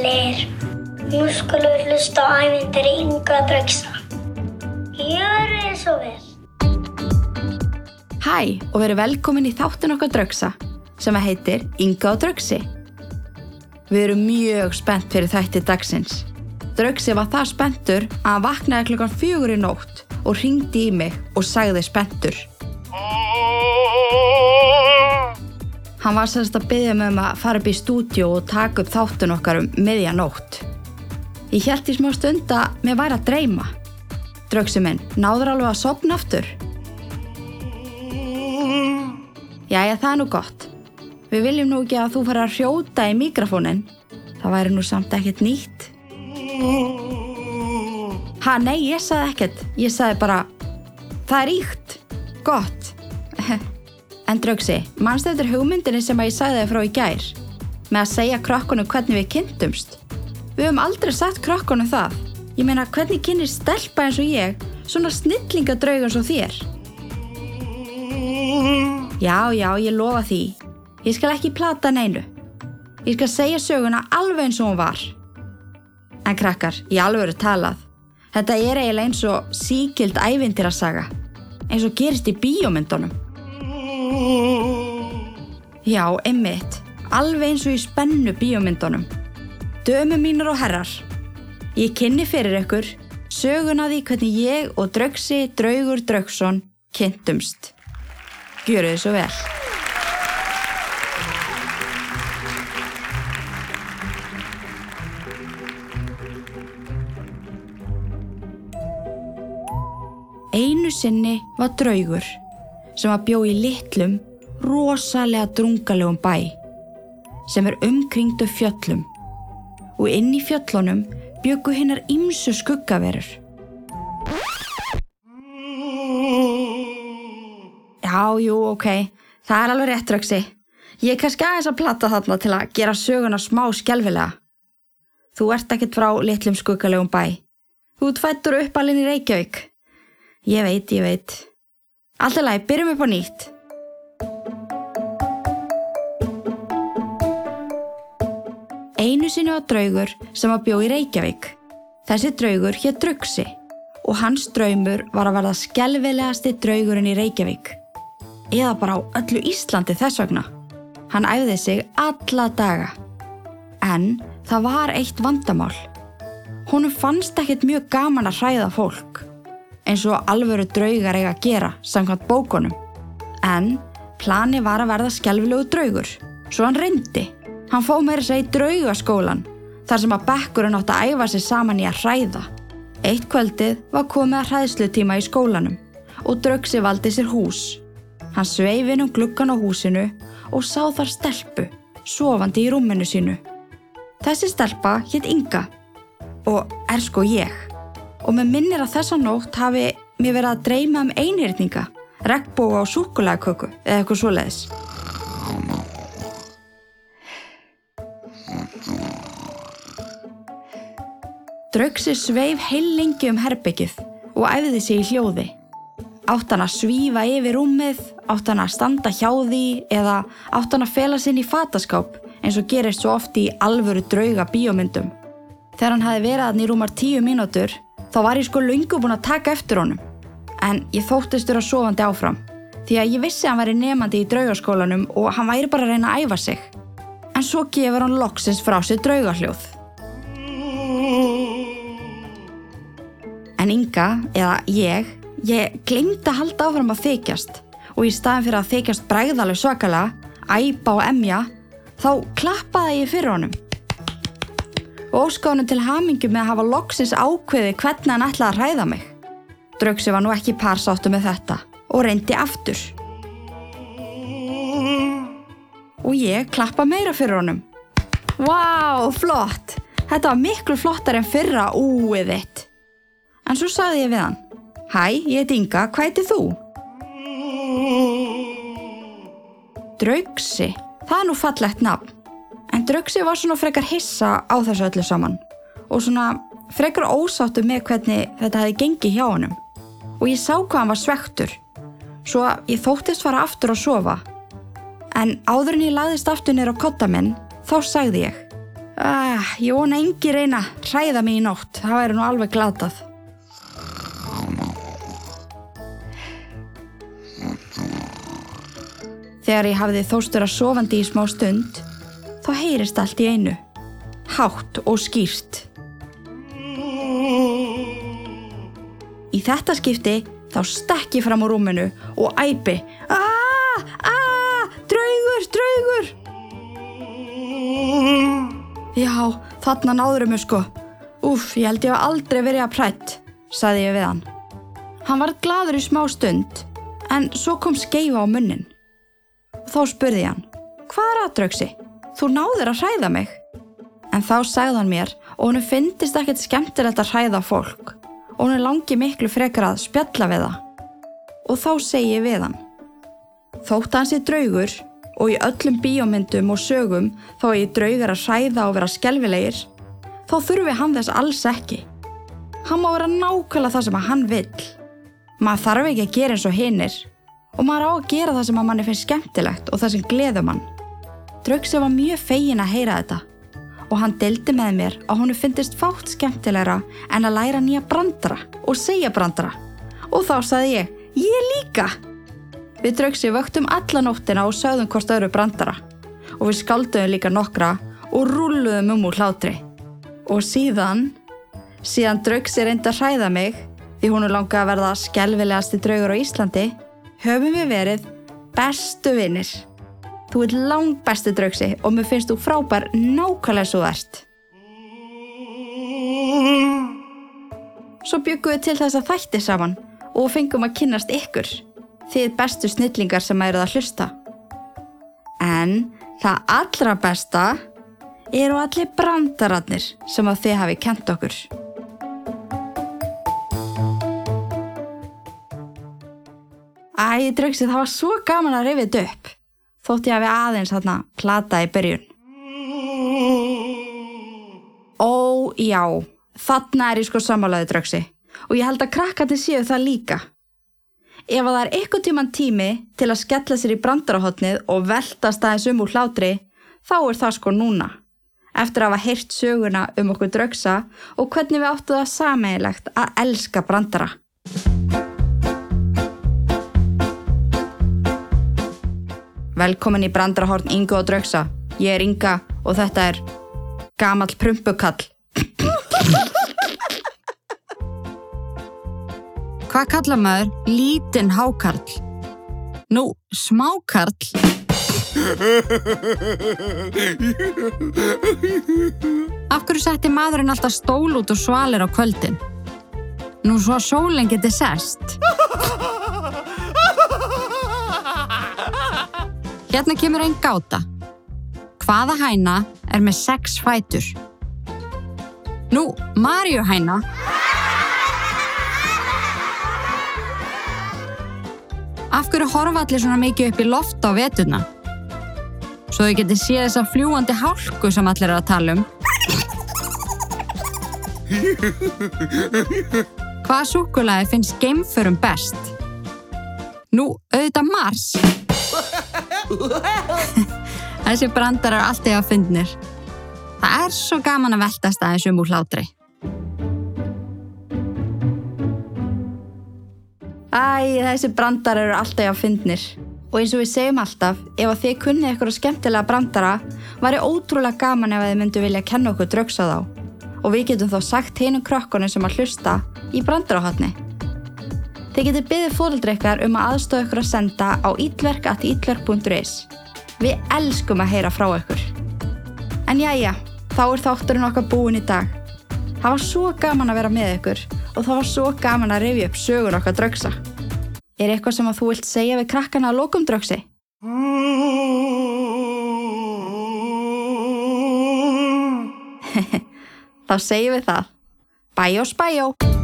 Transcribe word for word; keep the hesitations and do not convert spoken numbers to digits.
allir. Nú skulum við hlusta á ævintýri Inga og Draugsa. Gjörið þið svo vel. Hæ og verið velkomin í þáttinn okkar Draugsa sem heitir Inga og Draugsi. Við erum mjög spennt fyrir þætti dagsins. Draugsi var það spenntur að hann vaknaði klukkan fjögur í nótt og hringdi í mig og sagði spenntur. Hann var semst að biðja mig um að fara upp í stúdíó og taka upp þáttinn okkar um miðja nótt. Ég hélt í smá stund að mér væri að dreyma. Draugsi minn, náður alveg að sofna aftur? Jæja, það er nú gott. Við viljum nú ekki að þú fara að hrjóta í míkrafóninn. Það væri nú samt ekkert nýtt. Ha, nei, ég sagði ekkert. Ég sagði bara, það er ýkt. Gott. En Draugsi, manstu eftir hugmyndinni sem að ég sagði þér frá í gær? Með að segja krökkunum hvernig við kynntumst. Við höfum aldrei sagt krökkunum það. Ég meina, hvernig kynnist stelpa eins og ég, svona snillingadraug eins og þér? Já, já, ég lofa því. Ég skal ekki plata neinu. Ég skal segja söguna alveg eins og hún var. En krakkar, í alvöru talað, þetta er eiginlega eins og sígild ævintýrasaga, eins og gerist í bíómyndunum. Já, einmitt, alveg eins og í spennu bíómyndunum. Dömur mínar og herrar, ég kynni fyrir ykkur söguna því hvernig ég og Draugsi Draugur Draugsson kynntumst. Gjörið þið svo vel. Einu sinni var draugur sem að bjó í litlum, rosalega drungalegum bæ sem er umkringdur fjöllum og inn í fjöllunum bjuggu hinnar ýmsu skuggaverur. Já, jú, ok, það er alveg rétt, Draugsi. Ég er kannski aðeins að plata þarna til að gera söguna smá skelfilega. Þú ert ekkert frá litlum skuggalegum bæ. Þú ert fæddur og uppalinn í Reykjavík. Ég veit, ég veit. Allt í lagi, byrjum upp á nýtt. Einu sinni var draugur sem að bjó í Reykjavík. Þessi draugur hét Draugsi og hans draumur var að verða skelfilegasti draugurinn í Reykjavík. Eða bara á öllu Íslandi þess vegna. Hann æfði sig alla daga. En það var eitt vandamál. Honum fannst ekkert mjög gaman að hræða fólk, eins og alvöru draugar eiga að gera samkvæmt bókunum. En plani var að verða skelfilegu draugur, svo hann reyndi. Hann fór meira að segja í draugaskólan, þar sem að bekkurinn átti að æfa sig saman í að hræða. Eitt kvöldið var komið að hræðslutíma í skólanum og Draugsi valdi sér hús. Hann sveif inn um gluggann á húsinu og sá þar stelpu, sofandi í rúminu sínu. Þessi stelpa hét Inga og er sko ég. Og með minnir að þessa nótt hafi mér verið að dreyma um einhyrninga, regnboga og súkkulaðiköku eða eitthvað svoleiðis. Draugsi sveif heillengi um herbergið og æfði sig í hljóði. Átt hann að svífa yfir rúmið, átt hann að standa hjá því eða átt hann að fela sig inn í fataskáp eins og gerist svo oft í alvöru drauga bíómyndum. Þegar hann hafði verið þarna í rúmar tíu mínútur, þá var ég sko löngu búin að taka eftir honum. En ég þóttist vera sofandi áfram, því að ég vissi að hann væri nemandi í draugaskólanum og hann væri bara að reyna að æfa sig. En svo gefur hann loksins frá sér draugahljóð. En Inga, eða ég, ég gleymdi að halda áfram að þykjast og í staðinn fyrir að þykjast bregðaleg svakalega, æpa og emja, þá klappaði ég fyrir honum. Og óskaði honum til hamingju með að hafa loksins ákveðið hvernig hann ætlaði að hræða mig. Draugsi var nú ekki parsáttur með þetta og reyndi aftur. Og ég klappa meira fyrir honum. Vá, flott! Þetta var miklu flottar en fyrra úið þitt. En svo sagði ég við hann, hæ, ég heit Inga, hvað heitir þú? Draugsi, það er nú fallegt nafn. En Draugsi var svona frekar hissa á þessu öllu saman og svona frekar ósáttur með hvernig þetta hefði gengið hjá honum. Og ég sá hvað hann var svekktur, svo ég þóttist fara aftur að sofa. En áður en ég lagðist aftur niður á kodda minn, þá sagði ég, Ah, ég vona engi reyna að hræða mig í nótt, það væri nú alveg glatað. Þegar ég hafði þóstura sofandi í smá stund, þá heyrist allt í einu, hátt og skýrt. Í þetta skipti þá stekk ég fram úr rúminu og æpi, aaa, aaa, draugur, draugur. Já, þarna náðurðu mig sko. Úff, ég held ég hef aldrei verið að prætt, sagði ég við hann. Hann varð glaður í smá stund, en svo kom skeifa á munnin. Þá spurði ég hann, hvað er að Draugsi? Þú náðir að hræða mig. En þá sagði hann mér og honum fyndist ekkert skemmtilegt að hræða fólk og honum langi miklu frekar að spjalla við það. Og þá segi ég við hann. Þótt hann sé draugur og í öllum bíómyndum og sögum þá er draugar að hræða og vera skelfilegir, þá þurfi hann þess alls ekki. Hann má vera nákvæmlega það sem hann vill. Maður þarf ekki að gera eins og hinir og maður á að gera það sem að manni finnst skemmtilegt og það sem gleður mann. Draugsi var mjög feginn að heyra þetta og hann deildi með mér að honum fyndist fátt skemmtilegra en að læra nýja brandara og segja brandara. Og þá sagði ég, ég líka! Við Draugsi vöktum alla nóttina og sögðum hvort öðru brandara og við skálduðum líka nokkra og rúlluðum um úr hlátri. Og síðan, síðan Draugsi reyndi að hræða mig því hún langaði að verða skelfilegasti draugur á Íslandi, höfum við verið bestu vinir. Þú ert langbesti Draugsi og mér finnst þú frábær nákvæmlega svo ert. Svo bjuggum við til þess að þætti saman og fengum að kynnast ykkur, þið bestu snillingar sem eruð að hlusta. En það allra besta eru allir brandararnir sem að þið hafi kennt okkur. Æ, Draugsi, það var svo gaman að rifja þetta upp, þótt ég hafi aðeins þarna plata í byrjun. Ó, já, þarna er ég sko sammálaði, Draugsi, og ég held að krakkandi séu það líka. Ef að það er einhvern tímann tími til að skella sér í brandarahotnið og veltast aðeins um úr hlátri, þá er það sko núna, eftir að hafa heyrt söguna um okkur Draugsa og hvernig við áttu það sameiginlegt að elska brandara. Velkomin í brandarahorn Ingu og Draugsa. Ég er Inga og þetta er gamall prumpukall. Hvað kallar maður lítinn hákarl? Nú, smákarl. Af hverju setti maðurinn alltaf stól út og svalir á kvöldin? Nú, svo að sólin geti sest. Hérna kemur ein gáta. Hvaða hæna er með sex fætur? Nú, Maríuhæna. Af hverju horfa allir svona mikið upp í loft á veturna? Svo þau geti séð þessa fljúgandi hálku sem allir eru að tala um. Hvaða súkkulaði finnst geimförum best? Nú, auðvitað Mars. Þessi brandar eru alltaf að fyndnir. Það er svo gaman að veltast aðeins um úr hlátri. Æ, þessi brandar eru alltaf að fyndnir. Og eins og við segjum alltaf, ef að þið kunnið eitthvað skemmtilega brandara, væri ótrúlega gaman ef þið myndu vilja kenna okkur Draugsa þá. Og við getum þá sagt hinum krökkunum sem að hlusta í brandarahotni. Þið getið beðið foreldra ykkar um að aðstoða ykkur að senda á illverk at illverk punktur is. Við elskum að heyra frá ykkur. En jæja, þá er þátturinn okkar búinn í dag. Það var svo gaman að vera með ykkur og það var svo gaman að rifja upp sögun okkar Draugsa. Er eitthvað sem að þú vilt segja við krakkana að lokum, Draugsi? Þá segjum við það. Bæjó, spæjó!